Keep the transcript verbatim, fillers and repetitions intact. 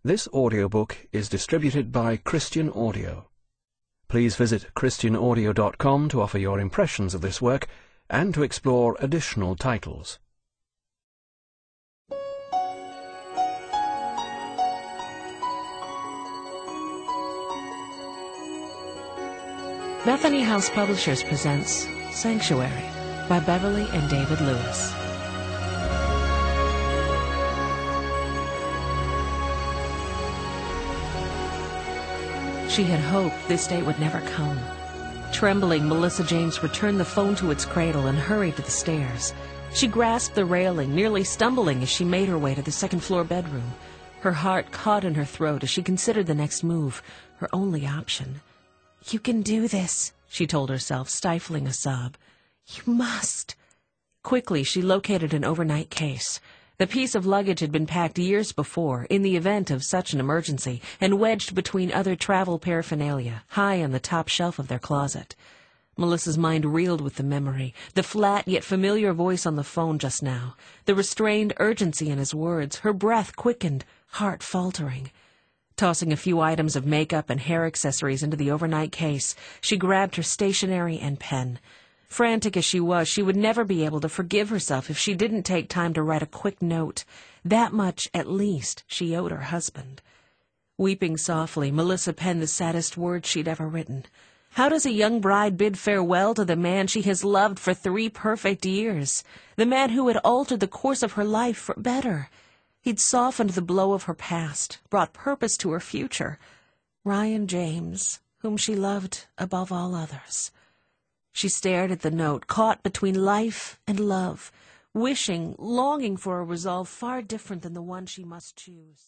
This audiobook is distributed by Christian Audio. Please visit christian audio dot com to offer your impressions of this work and to explore additional titles. Bethany House Publishers presents Sanctuary by Beverly and David Lewis. She had hoped this day would never come. Trembling, Melissa James returned the phone to its cradle and hurried to the stairs. She grasped the railing, nearly stumbling as she made her way to the second-floor bedroom. Her heart caught in her throat as she considered the next move, her only option. "You can do this," she told herself, stifling a sob. "You must." Quickly, she located an overnight case. The piece of luggage had been packed years before, in the event of such an emergency, and wedged between other travel paraphernalia, high on the top shelf of their closet. Melissa's mind reeled with the memory, the flat yet familiar voice on the phone just now, the restrained urgency in his words, her breath quickened, heart faltering. Tossing a few items of makeup and hair accessories into the overnight case, she grabbed her stationery and pen. Frantic as she was, she would never be able to forgive herself if she didn't take time to write a quick note. That much, at least, she owed her husband. Weeping softly, Melissa penned the saddest words she'd ever written. How does a young bride bid farewell to the man she has loved for three perfect years? The man who had altered the course of her life for better. He'd softened the blow of her past, brought purpose to her future. Ryan James, whom she loved above all others. She stared at the note, caught between life and love, wishing, longing for a resolve far different than the one she must choose.